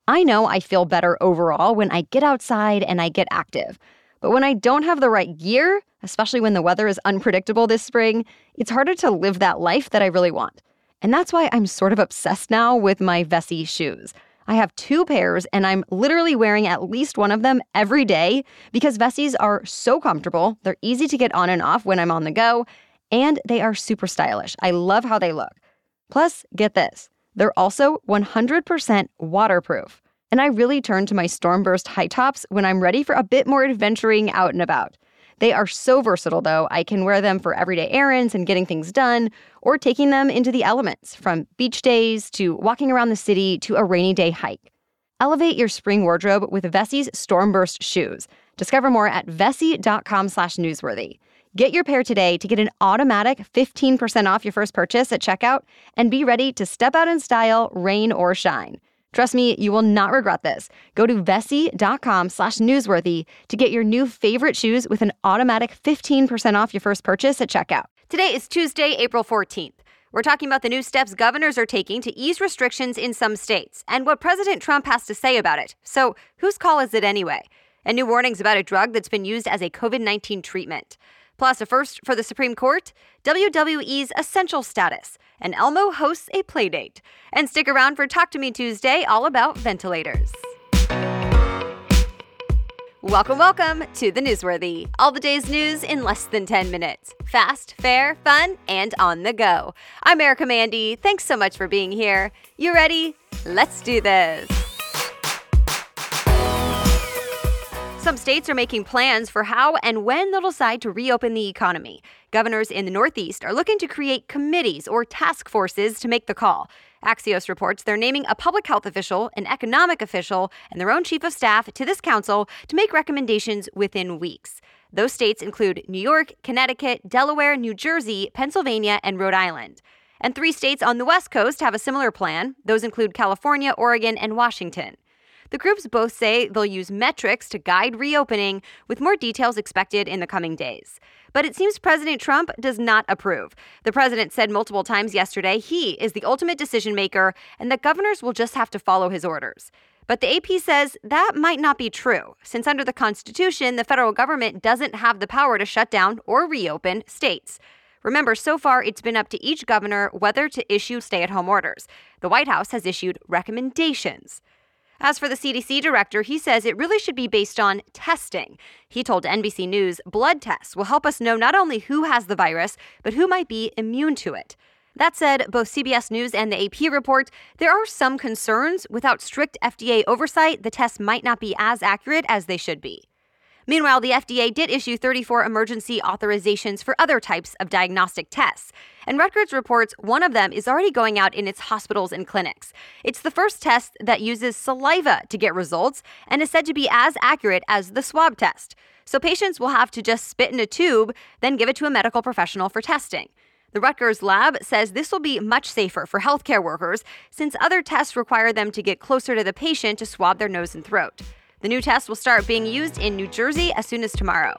I know I feel better overall when I get outside and I get active. But when I don't have the right gear, especially when the weather is unpredictable this spring, it's harder to live that life that I really want. And that's why I'm sort of obsessed now with my Vessi shoes. I have 2 pairs, and I'm literally wearing at least one of them every day because Vessis are so comfortable, they're easy to get on and off when I'm on the go, and they are super stylish. I love how they look. Plus, get this, they're also 100% waterproof. And I really turn to my Stormburst high tops when I'm ready for a bit more adventuring out and about. They are so versatile, though. I can wear them for everyday errands and getting things done, or taking them into the elements, from beach days to walking around the city to a rainy day hike. Elevate your spring wardrobe with Vessi's Stormburst shoes. Discover more at vessi.com/newsworthy. Get your pair today to get an automatic 15% off your first purchase at checkout and be ready to step out in style, rain or shine. Trust me, you will not regret this. Go to vessi.com/newsworthy to get your new favorite shoes with an automatic 15% off your first purchase at checkout. Today is Tuesday, April 14th. We're talking about the new steps governors are taking to ease restrictions in some states and what President Trump has to say about it. So, whose call is it anyway? And new warnings about a drug that's been used as a COVID-19 treatment. Plus, a first for the Supreme Court, WWE's essential status, and Elmo hosts a playdate. And stick around for Talk to Me Tuesday, all about ventilators. Welcome to the Newsworthy. All the day's news in less than 10 minutes. Fast, fair, fun, and on the go. I'm Erica Mandy. Thanks so much for being here. You ready? Let's do this. Some states are making plans for how and when they'll decide to reopen the economy. Governors in the Northeast are looking to create committees or task forces to make the call. Axios reports they're naming a public health official, an economic official, and their own chief of staff to this council to make recommendations within weeks. Those states include New York, Connecticut, Delaware, New Jersey, Pennsylvania, and Rhode Island. And 3 states on the West Coast have a similar plan. Those include California, Oregon, and Washington. The groups both say they'll use metrics to guide reopening, with more details expected in the coming days. But it seems President Trump does not approve. The president said multiple times yesterday he is the ultimate decision maker and that governors will just have to follow his orders. But the AP says that might not be true, since under the Constitution, the federal government doesn't have the power to shut down or reopen states. Remember, so far it's been up to each governor whether to issue stay-at-home orders. The White House has issued recommendations. As for the CDC director, he says it really should be based on testing. He told NBC News blood tests will help us know not only who has the virus, but who might be immune to it. That said, both CBS News and the AP report there are some concerns. Without strict FDA oversight, the tests might not be as accurate as they should be. Meanwhile, the FDA did issue 34 emergency authorizations for other types of diagnostic tests. And Rutgers reports one of them is already going out in its hospitals and clinics. It's the first test that uses saliva to get results and is said to be as accurate as the swab test. So patients will have to just spit in a tube, then give it to a medical professional for testing. The Rutgers lab says this will be much safer for healthcare workers since other tests require them to get closer to the patient to swab their nose and throat. The new test will start being used in New Jersey as soon as tomorrow.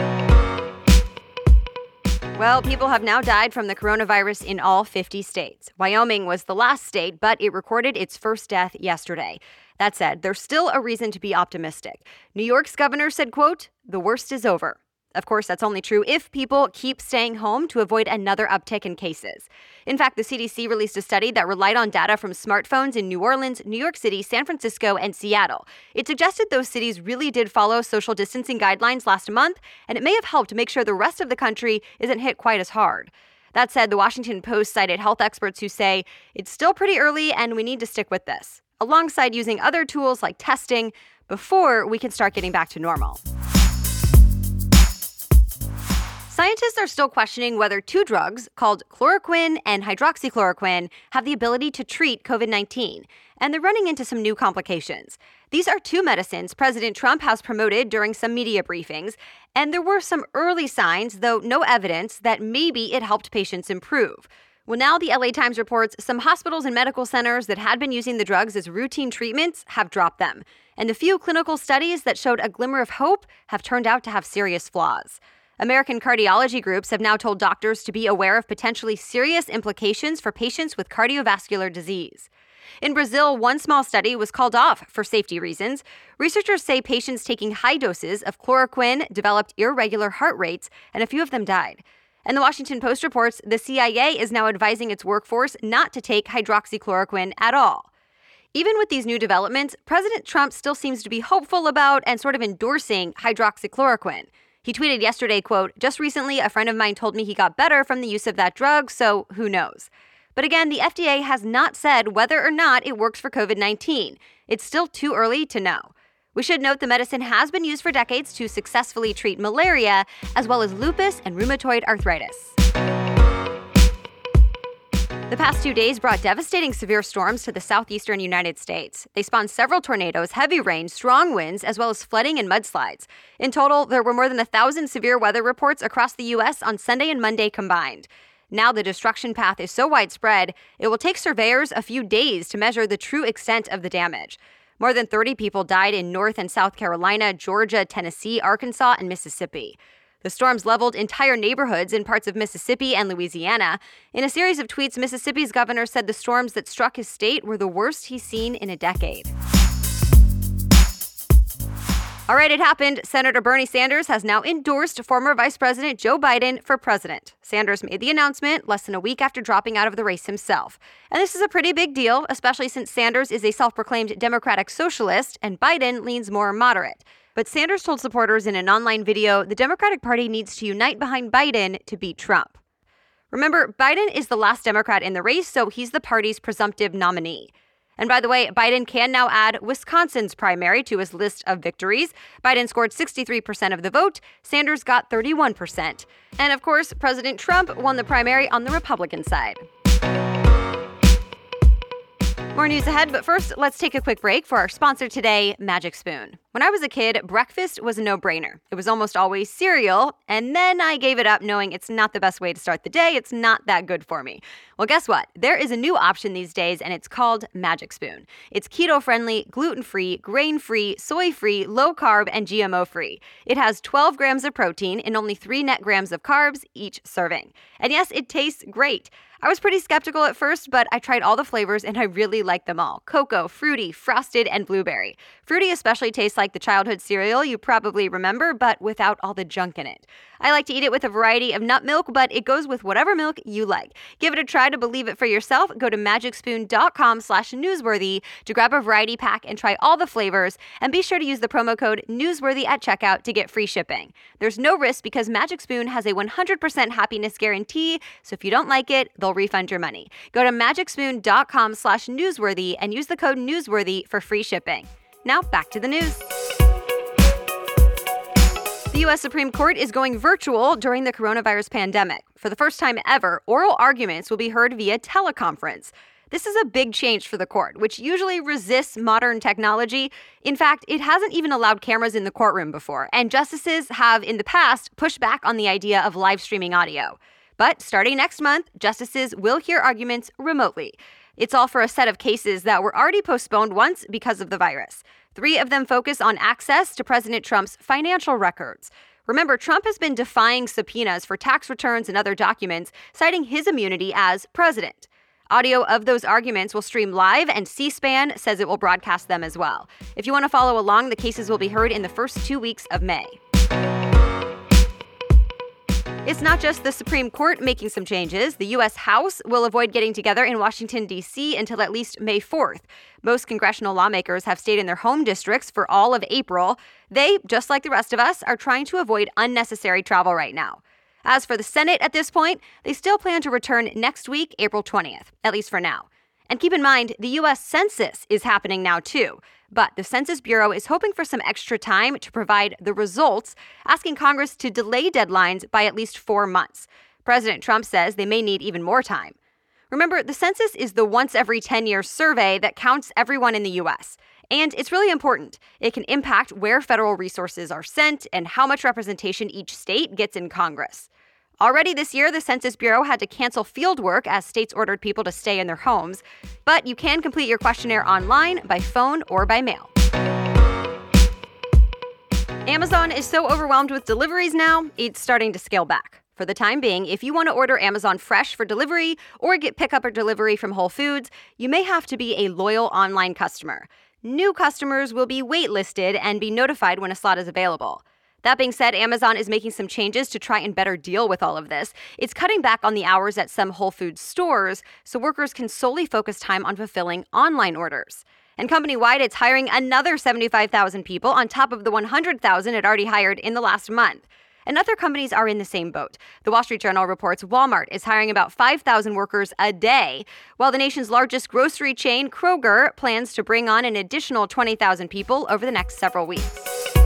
Well, people have now died from the coronavirus in all 50 states. Wyoming was the last state, but it recorded its first death yesterday. That said, there's still a reason to be optimistic. New York's governor said, quote, "The worst is over." Of course, that's only true if people keep staying home to avoid another uptick in cases. In fact, the CDC released a study that relied on data from smartphones in New Orleans, New York City, San Francisco, and Seattle. It suggested those cities really did follow social distancing guidelines last month, and it may have helped make sure the rest of the country isn't hit quite as hard. That said, the Washington Post cited health experts who say it's still pretty early and we need to stick with this, alongside using other tools like testing before we can start getting back to normal. Scientists are still questioning whether 2 drugs, called chloroquine and hydroxychloroquine, have the ability to treat COVID-19, and they're running into some new complications. These are 2 medicines President Trump has promoted during some media briefings, and there were some early signs, though no evidence, that maybe it helped patients improve. Well, now the LA Times reports some hospitals and medical centers that had been using the drugs as routine treatments have dropped them, and the few clinical studies that showed a glimmer of hope have turned out to have serious flaws. American cardiology groups have now told doctors to be aware of potentially serious implications for patients with cardiovascular disease. In Brazil, one small study was called off for safety reasons. Researchers say patients taking high doses of chloroquine developed irregular heart rates, and a few of them died. And the Washington Post reports the CIA is now advising its workforce not to take hydroxychloroquine at all. Even with these new developments, President Trump still seems to be hopeful about and sort of endorsing hydroxychloroquine. He tweeted yesterday, quote, "Just recently, a friend of mine told me he got better from the use of that drug, so who knows?" But again, the FDA has not said whether or not it works for COVID-19. It's still too early to know. We should note the medicine has been used for decades to successfully treat malaria, as well as lupus and rheumatoid arthritis. The past 2 days brought devastating severe storms to the southeastern United States. They spawned several tornadoes, heavy rain, strong winds, as well as flooding and mudslides. In total, there were more than 1,000 severe weather reports across the U.S. on Sunday and Monday combined. Now the destruction path is so widespread, it will take surveyors a few days to measure the true extent of the damage. More than 30 people died in North and South Carolina, Georgia, Tennessee, Arkansas, and Mississippi. The storms leveled entire neighborhoods in parts of Mississippi and Louisiana. In a series of tweets, Mississippi's governor said the storms that struck his state were the worst he's seen in a decade. All right, it happened. Senator Bernie Sanders has now endorsed former Vice President Joe Biden for president. Sanders made the announcement less than a week after dropping out of the race himself. And this is a pretty big deal, especially since Sanders is a self-proclaimed Democratic socialist and Biden leans more moderate. But Sanders told supporters in an online video the Democratic Party needs to unite behind Biden to beat Trump. Remember, Biden is the last Democrat in the race, so he's the party's presumptive nominee. And by the way, Biden can now add Wisconsin's primary to his list of victories. Biden scored 63% of the vote. Sanders got 31%. And of course, President Trump won the primary on the Republican side. More news ahead, but first, let's take a quick break for our sponsor today, Magic Spoon. When I was a kid, breakfast was a no-brainer. It was almost always cereal, and then I gave it up knowing it's not the best way to start the day. It's not that good for me. Well, guess what? There is a new option these days, and it's called Magic Spoon. It's keto-friendly, gluten-free, grain-free, soy-free, low-carb, and GMO-free. It has 12 grams of protein and only 3 net grams of carbs each serving. And yes, it tastes great. I was pretty skeptical at first, but I tried all the flavors and I really like them all. Cocoa, fruity, frosted, and blueberry. Fruity especially tastes like the childhood cereal you probably remember, but without all the junk in it. I like to eat it with a variety of nut milk, but it goes with whatever milk you like. Give it a try to believe it for yourself. Go to magicspoon.com/newsworthy to grab a variety pack and try all the flavors. And be sure to use the promo code newsworthy at checkout to get free shipping. There's no risk because Magic Spoon has a 100% happiness guarantee, so if you don't like it, they'll refund your money. Go to magicspoon.com/newsworthy and use the code newsworthy for free shipping. Now back to the news. The U.S. Supreme Court is going virtual during the coronavirus pandemic. For the first time ever, oral arguments will be heard via teleconference. This is a big change for the court, which usually resists modern technology. In fact, it hasn't even allowed cameras in the courtroom before, and justices have in the past pushed back on the idea of live streaming audio. But starting next month, justices will hear arguments remotely. It's all for a set of cases that were already postponed once because of the virus. 3 of them focus on access to President Trump's financial records. Remember, Trump has been defying subpoenas for tax returns and other documents, citing his immunity as president. Audio of those arguments will stream live, and C-SPAN says it will broadcast them as well. If you want to follow along, the cases will be heard in the first 2 weeks of May. It's not just the Supreme Court making some changes. The U.S. House will avoid getting together in Washington, D.C. until at least May 4th. Most congressional lawmakers have stayed in their home districts for all of April. They, just like the rest of us, are trying to avoid unnecessary travel right now. As for the Senate at this point, they still plan to return next week, April 20th, at least for now. And keep in mind, the U.S. Census is happening now too. But the Census Bureau is hoping for some extra time to provide the results, asking Congress to delay deadlines by at least 4 months. President Trump says they may need even more time. Remember, the census is the once every 10-year survey that counts everyone in the U.S. And it's really important. It can impact where federal resources are sent and how much representation each state gets in Congress. Already this year, the Census Bureau had to cancel field work as states ordered people to stay in their homes. But you can complete your questionnaire online, by phone, or by mail. Amazon is so overwhelmed with deliveries now, it's starting to scale back. For the time being, if you want to order Amazon Fresh for delivery or get pickup or delivery from Whole Foods, you may have to be a loyal online customer. New customers will be waitlisted and be notified when a slot is available. That being said, Amazon is making some changes to try and better deal with all of this. It's cutting back on the hours at some Whole Foods stores so workers can solely focus time on fulfilling online orders. And company-wide, it's hiring another 75,000 people on top of the 100,000 it already hired in the last month. And other companies are in the same boat. The Wall Street Journal reports Walmart is hiring about 5,000 workers a day, while the nation's largest grocery chain, Kroger, plans to bring on an additional 20,000 people over the next several weeks.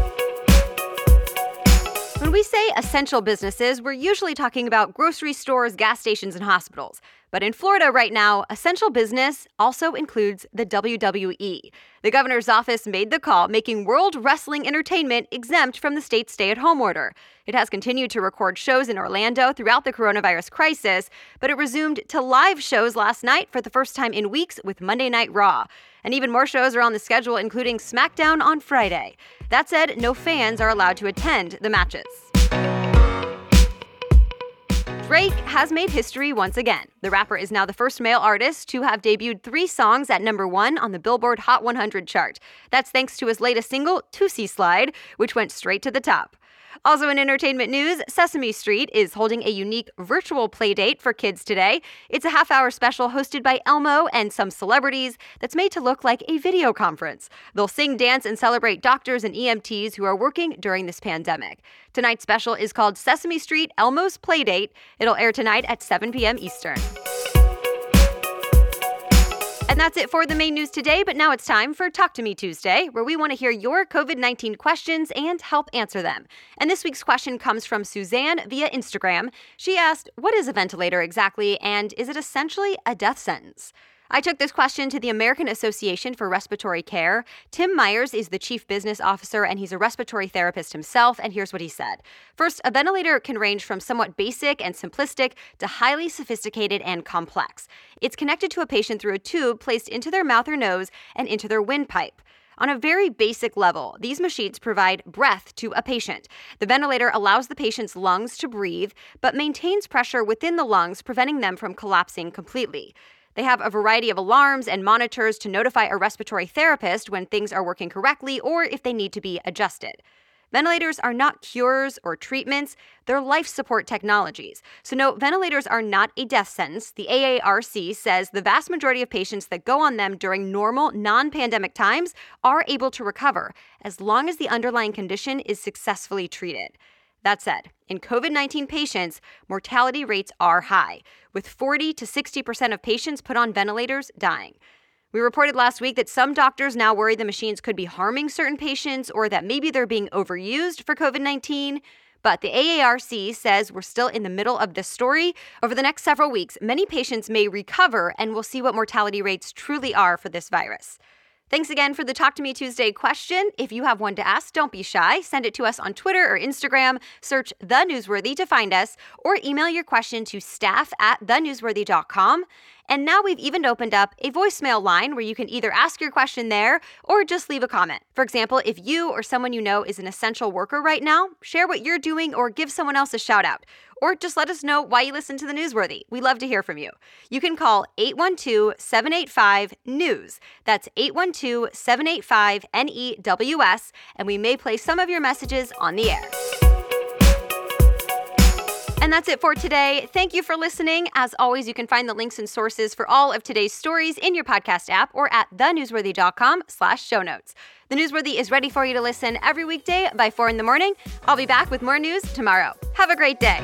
When we say essential businesses, we're usually talking about grocery stores, gas stations, and hospitals. But in Florida right now, essential business also includes the WWE. The governor's office made the call, making World Wrestling Entertainment exempt from the state's stay-at-home order. It has continued to record shows in Orlando throughout the coronavirus crisis, but it resumed to live shows last night for the first time in weeks with Monday Night Raw. And even more shows are on the schedule, including SmackDown on Friday. That said, no fans are allowed to attend the matches. Drake has made history once again. The rapper is now the first male artist to have debuted 3 songs at #1 on the Billboard Hot 100 chart. That's thanks to his latest single, Tootsie Slide, which went straight to the top. Also in entertainment news, Sesame Street is holding a unique virtual playdate for kids today. It's a half-hour special hosted by Elmo and some celebrities that's made to look like a video conference. They'll sing, dance, and celebrate doctors and EMTs who are working during this pandemic. Tonight's special is called Sesame Street Elmo's Playdate. It'll air tonight at 7 p.m. Eastern. And that's it for the main news today, but now it's time for Talk to Me Tuesday, where we want to hear your COVID-19 questions and help answer them. And this week's question comes from Suzanne via Instagram. She asked, what is a ventilator exactly, and is it essentially a death sentence? I took this question to the American Association for Respiratory Care. Tim Myers is the chief business officer, and he's a respiratory therapist himself, and here's what he said. First, a ventilator can range from somewhat basic and simplistic to highly sophisticated and complex. It's connected to a patient through a tube placed into their mouth or nose and into their windpipe. On a very basic level, these machines provide breath to a patient. The ventilator allows the patient's lungs to breathe, but maintains pressure within the lungs, preventing them from collapsing completely. They have a variety of alarms and monitors to notify a respiratory therapist when things are working correctly or if they need to be adjusted. Ventilators are not cures or treatments, they're life support technologies. So no, ventilators are not a death sentence. The AARC says the vast majority of patients that go on them during normal, non-pandemic times are able to recover, as long as the underlying condition is successfully treated. That said, in COVID-19 patients, mortality rates are high, with 40 to 60% of patients put on ventilators dying. We reported last week that some doctors now worry the machines could be harming certain patients or that maybe they're being overused for COVID-19. But the AARC says we're still in the middle of this story. Over the next several weeks, many patients may recover, and we'll see what mortality rates truly are for this virus. Thanks again for the Talk to Me Tuesday question. If you have one to ask, don't be shy. Send it to us on Twitter or Instagram. Search The Newsworthy to find us, or email your question to staff@thenewsworthy.com. And now we've even opened up a voicemail line where you can either ask your question there or just leave a comment. For example, if you or someone you know is an essential worker right now, share what you're doing or give someone else a shout out. Or just let us know why you listen to The Newsworthy. We love to hear from you. You can call 812-785-NEWS. That's 812-785-NEWS, and we may play some of your messages on the air. And that's it for today. Thank you for listening. As always, you can find the links and sources for all of today's stories in your podcast app or at thenewsworthy.com/show notes. The Newsworthy is ready for you to listen every weekday by 4 in the morning. I'll be back with more news tomorrow. Have a great day.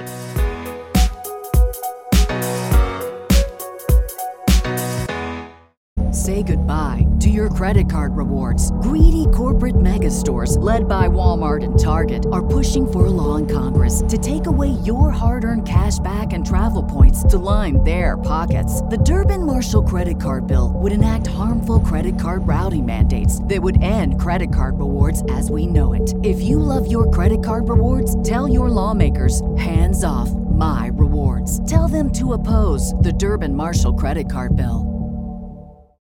Say goodbye to your credit card rewards. Greedy corporate mega stores, led by Walmart and Target, are pushing for a law in Congress to take away your hard-earned cash back and travel points to line their pockets. The Durbin-Marshall credit card bill would enact harmful credit card routing mandates that would end credit card rewards as we know it. If you love your credit card rewards, tell your lawmakers, hands off my rewards. Tell them to oppose the Durbin-Marshall credit card bill.